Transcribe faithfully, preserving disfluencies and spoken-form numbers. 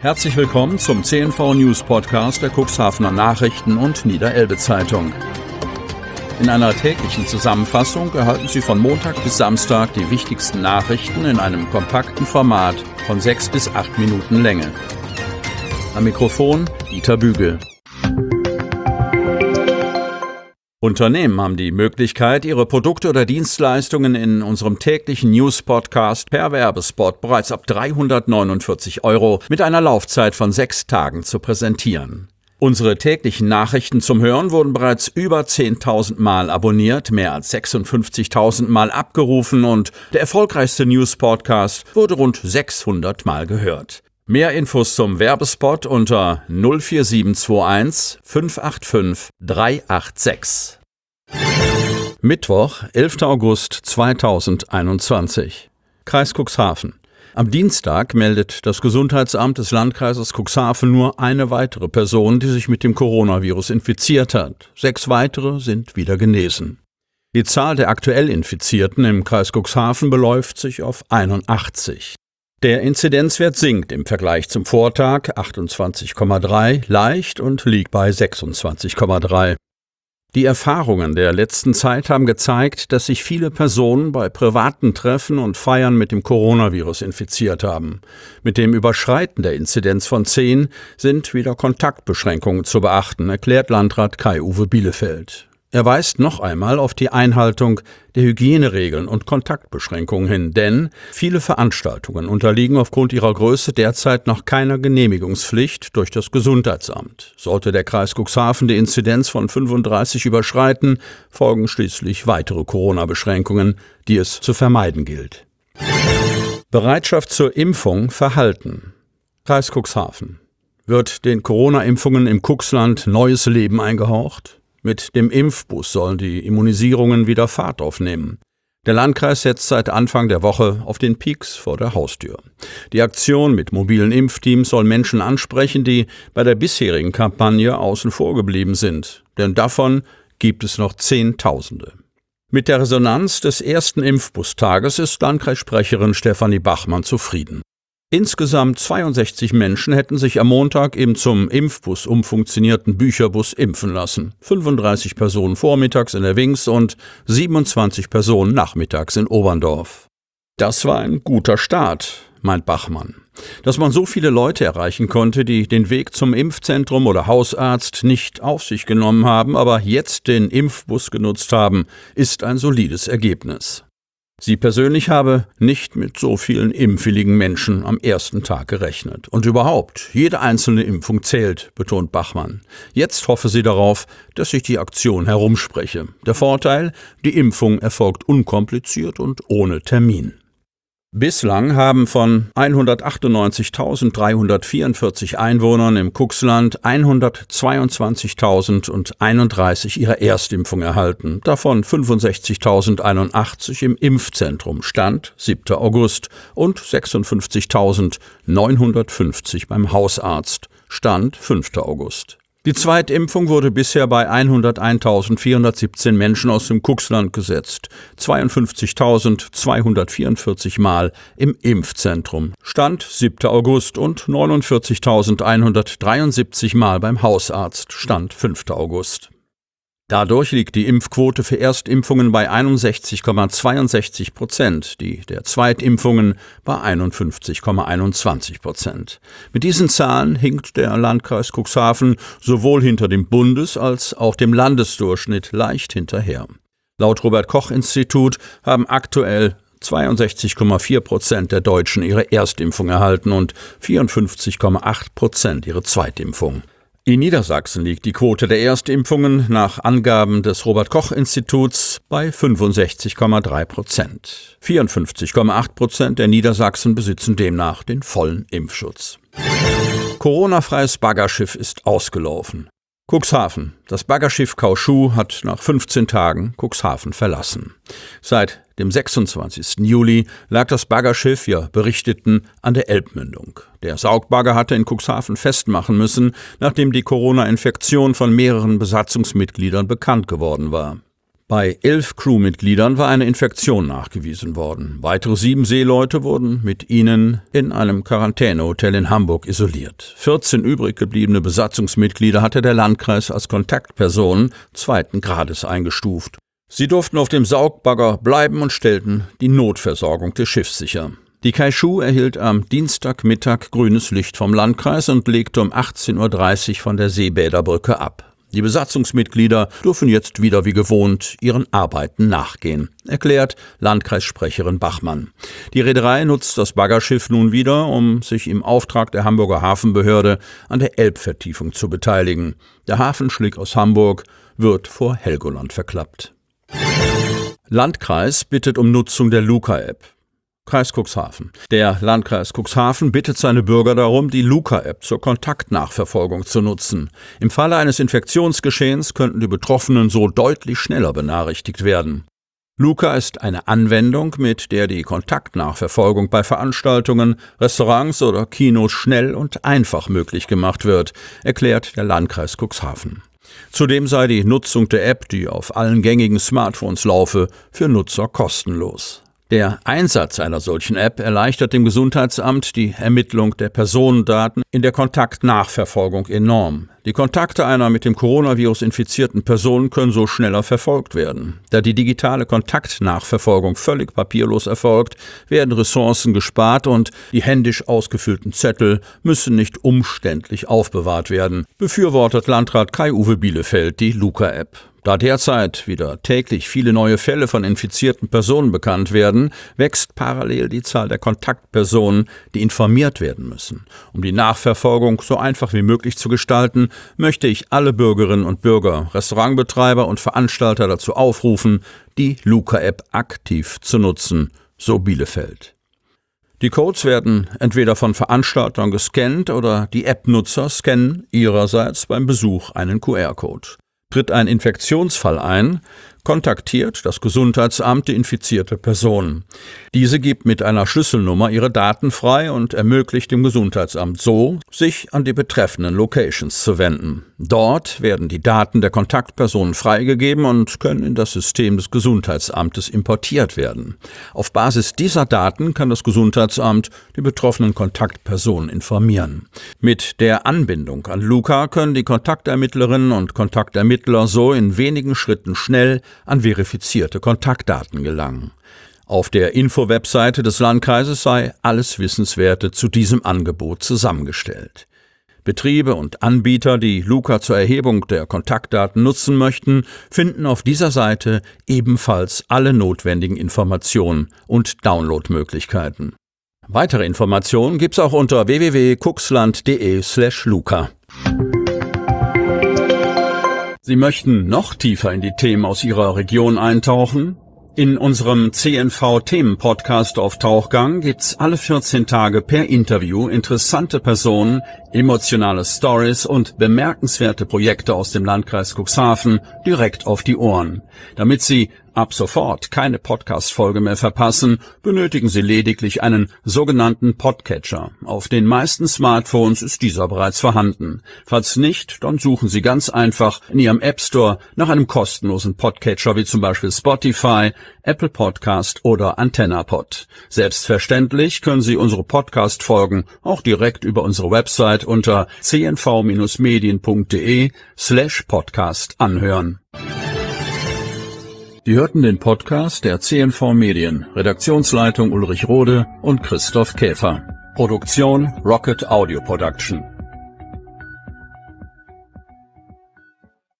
Herzlich willkommen zum C N V News Podcast der Cuxhavener Nachrichten und Niederelbe Zeitung. In einer täglichen Zusammenfassung erhalten Sie von Montag bis Samstag die wichtigsten Nachrichten in einem kompakten Format von sechs bis acht Minuten Länge. Am Mikrofon Dieter Bügel. Unternehmen haben die Möglichkeit, ihre Produkte oder Dienstleistungen in unserem täglichen News-Podcast per Werbespot bereits ab dreihundertneunundvierzig Euro mit einer Laufzeit von sechs Tagen zu präsentieren. Unsere täglichen Nachrichten zum Hören wurden bereits über zehntausend Mal abonniert, mehr als sechsundfünfzigtausend Mal abgerufen und der erfolgreichste News-Podcast wurde rund sechshundert Mal gehört. Mehr Infos zum Werbespot unter null vier sieben zwei eins fünf acht fünf drei acht sechs. Mittwoch, elfter August zweitausendeinundzwanzig. Kreis Cuxhaven. Am Dienstag meldet das Gesundheitsamt des Landkreises Cuxhaven nur eine weitere Person, die sich mit dem Coronavirus infiziert hat. Sechs weitere sind wieder genesen. Die Zahl der aktuell Infizierten im Kreis Cuxhaven beläuft sich auf einundachtzig. Der Inzidenzwert sinkt im Vergleich zum Vortag achtundzwanzig Komma drei leicht und liegt bei sechsundzwanzig Komma drei. Die Erfahrungen der letzten Zeit haben gezeigt, dass sich viele Personen bei privaten Treffen und Feiern mit dem Coronavirus infiziert haben. Mit dem Überschreiten der Inzidenz von zehn sind wieder Kontaktbeschränkungen zu beachten, erklärt Landrat Kai-Uwe Bielefeld. Er weist noch einmal auf die Einhaltung der Hygieneregeln und Kontaktbeschränkungen hin, denn viele Veranstaltungen unterliegen aufgrund ihrer Größe derzeit noch keiner Genehmigungspflicht durch das Gesundheitsamt. Sollte der Kreis Cuxhaven die Inzidenz von fünfunddreißig überschreiten, folgen schließlich weitere Corona-Beschränkungen, die es zu vermeiden gilt. Bereitschaft zur Impfung verhalten. Kreis Cuxhaven. Wird den Corona-Impfungen im Cuxland neues Leben eingehaucht? Mit dem Impfbus sollen die Immunisierungen wieder Fahrt aufnehmen. Der Landkreis setzt seit Anfang der Woche auf den Peaks vor der Haustür. Die Aktion mit mobilen Impfteams soll Menschen ansprechen, die bei der bisherigen Kampagne außen vor geblieben sind. Denn davon gibt es noch Zehntausende. Mit der Resonanz des ersten Impfbustages ist Landkreissprecherin Stefanie Bachmann zufrieden. Insgesamt zweiundsechzig Menschen hätten sich am Montag im zum Impfbus umfunktionierten Bücherbus impfen lassen. fünfunddreißig Personen vormittags in der Wings und siebenundzwanzig Personen nachmittags in Oberndorf. Das war ein guter Start, meint Bachmann. Dass man so viele Leute erreichen konnte, die den Weg zum Impfzentrum oder Hausarzt nicht auf sich genommen haben, aber jetzt den Impfbus genutzt haben, ist ein solides Ergebnis. Sie persönlich habe nicht mit so vielen impfwilligen Menschen am ersten Tag gerechnet. Und überhaupt, jede einzelne Impfung zählt, betont Bachmann. Jetzt hoffe sie darauf, dass sich die Aktion herumspreche. Der Vorteil, die Impfung erfolgt unkompliziert und ohne Termin. Bislang haben von hundertachtundneunzigtausenddreihundertvierundvierzig Einwohnern im Cuxland hundertzweiundzwanzigtausendeinunddreißig ihre Erstimpfung erhalten, davon fünfundsechzigtausendeinundachtzig im Impfzentrum, Stand siebter August, und sechsundfünfzigtausendneunhundertfünfzig beim Hausarzt, Stand fünfter August. Die Zweitimpfung wurde bisher bei hunderteintausendsvierhundertsiebzehn Menschen aus dem Cuxland gesetzt, zweiundfünfzigtausendzweihundertvierundvierzig Mal im Impfzentrum, Stand siebter August, und neunundvierzigtausendeinhundertdreiundsiebzig Mal beim Hausarzt, Stand fünfter August. Dadurch liegt die Impfquote für Erstimpfungen bei einundsechzig Komma zweiundsechzig Prozent, die der Zweitimpfungen bei einundfünfzig Komma einundzwanzig Prozent. Mit diesen Zahlen hinkt der Landkreis Cuxhaven sowohl hinter dem Bundes- als auch dem Landesdurchschnitt leicht hinterher. Laut Robert-Koch-Institut haben aktuell zweiundsechzig Komma vier Prozent der Deutschen ihre Erstimpfung erhalten und vierundfünfzig Komma acht Prozent ihre Zweitimpfung. In Niedersachsen liegt die Quote der Erstimpfungen nach Angaben des Robert-Koch-Instituts bei fünfundsechzig Komma drei Prozent. vierundfünfzig Komma acht Prozent der Niedersachsen besitzen demnach den vollen Impfschutz. Coronafreies Baggerschiff ist ausgelaufen. Cuxhaven. Das Baggerschiff Kauschuh hat nach fünfzehn Tagen Cuxhaven verlassen. Seit dem sechsundzwanzigsten Juli lag das Baggerschiff, wir berichteten, an der Elbmündung. Der Saugbagger hatte in Cuxhaven festmachen müssen, nachdem die Corona-Infektion von mehreren Besatzungsmitgliedern bekannt geworden war. Bei elf Crewmitgliedern war eine Infektion nachgewiesen worden. Weitere sieben Seeleute wurden mit ihnen in einem Quarantänehotel in Hamburg isoliert. vierzehn übrig gebliebene Besatzungsmitglieder hatte der Landkreis als Kontaktpersonen zweiten Grades eingestuft. Sie durften auf dem Saugbagger bleiben und stellten die Notversorgung des Schiffs sicher. Die Kaishu erhielt am Dienstagmittag grünes Licht vom Landkreis und legte um achtzehn Uhr dreißig von der Seebäderbrücke ab. Die Besatzungsmitglieder dürfen jetzt wieder wie gewohnt ihren Arbeiten nachgehen, erklärt Landkreissprecherin Bachmann. Die Reederei nutzt das Baggerschiff nun wieder, um sich im Auftrag der Hamburger Hafenbehörde an der Elbvertiefung zu beteiligen. Der Hafenschlick aus Hamburg wird vor Helgoland verklappt. Landkreis bittet um Nutzung der Luca-App. Kreis Cuxhaven. Der Landkreis Cuxhaven bittet seine Bürger darum, die Luca-App zur Kontaktnachverfolgung zu nutzen. Im Falle eines Infektionsgeschehens könnten die Betroffenen so deutlich schneller benachrichtigt werden. Luca ist eine Anwendung, mit der die Kontaktnachverfolgung bei Veranstaltungen, Restaurants oder Kinos schnell und einfach möglich gemacht wird, erklärt der Landkreis Cuxhaven. Zudem sei die Nutzung der App, die auf allen gängigen Smartphones laufe, für Nutzer kostenlos. Der Einsatz einer solchen App erleichtert dem Gesundheitsamt die Ermittlung der Personendaten in der Kontaktnachverfolgung enorm. Die Kontakte einer mit dem Coronavirus infizierten Person können so schneller verfolgt werden. Da die digitale Kontaktnachverfolgung völlig papierlos erfolgt, werden Ressourcen gespart und die händisch ausgefüllten Zettel müssen nicht umständlich aufbewahrt werden, befürwortet Landrat Kai-Uwe Bielefeld die Luca-App. Da derzeit wieder täglich viele neue Fälle von infizierten Personen bekannt werden, wächst parallel die Zahl der Kontaktpersonen, die informiert werden müssen. Um die Nachverfolgung so einfach wie möglich zu gestalten, möchte ich alle Bürgerinnen und Bürger, Restaurantbetreiber und Veranstalter dazu aufrufen, die Luca-App aktiv zu nutzen, so Bielefeld. Die Codes werden entweder von Veranstaltern gescannt oder die App-Nutzer scannen ihrerseits beim Besuch einen Q R-Code. Tritt ein Infektionsfall ein, kontaktiert das Gesundheitsamt die infizierte Person. Diese gibt mit einer Schlüsselnummer ihre Daten frei und ermöglicht dem Gesundheitsamt so, sich an die betreffenden Locations zu wenden. Dort werden die Daten der Kontaktpersonen freigegeben und können in das System des Gesundheitsamtes importiert werden. Auf Basis dieser Daten kann das Gesundheitsamt die betroffenen Kontaktpersonen informieren. Mit der Anbindung an Luca können die Kontaktermittlerinnen und Kontaktermittler so in wenigen Schritten schnell an verifizierte Kontaktdaten gelangen. Auf der Info-Webseite des Landkreises sei alles Wissenswerte zu diesem Angebot zusammengestellt. Betriebe und Anbieter, die Luca zur Erhebung der Kontaktdaten nutzen möchten, finden auf dieser Seite ebenfalls alle notwendigen Informationen und Downloadmöglichkeiten. Weitere Informationen gibt's auch unter w w w punkt cuxland punkt de slash luca. Sie möchten noch tiefer in die Themen aus Ihrer Region eintauchen? In unserem C N V-Themen-Podcast auf Tauchgang gibt's alle vierzehn Tage per Interview interessante Personen, emotionale Stories und bemerkenswerte Projekte aus dem Landkreis Cuxhaven direkt auf die Ohren. Damit Sie ab sofort keine Podcast-Folge mehr verpassen, benötigen Sie lediglich einen sogenannten Podcatcher. Auf den meisten Smartphones ist dieser bereits vorhanden. Falls nicht, dann suchen Sie ganz einfach in Ihrem App Store nach einem kostenlosen Podcatcher wie zum Beispiel Spotify, Apple Podcast oder AntennaPod. Selbstverständlich können Sie unsere Podcast-Folgen auch direkt über unsere Website unter c n v Bindestrich medien punkt de slash podcast anhören. Sie hörten den Podcast der C N V Medien, Redaktionsleitung Ulrich Rode und Christoph Käfer. Produktion Rocket Audio Production.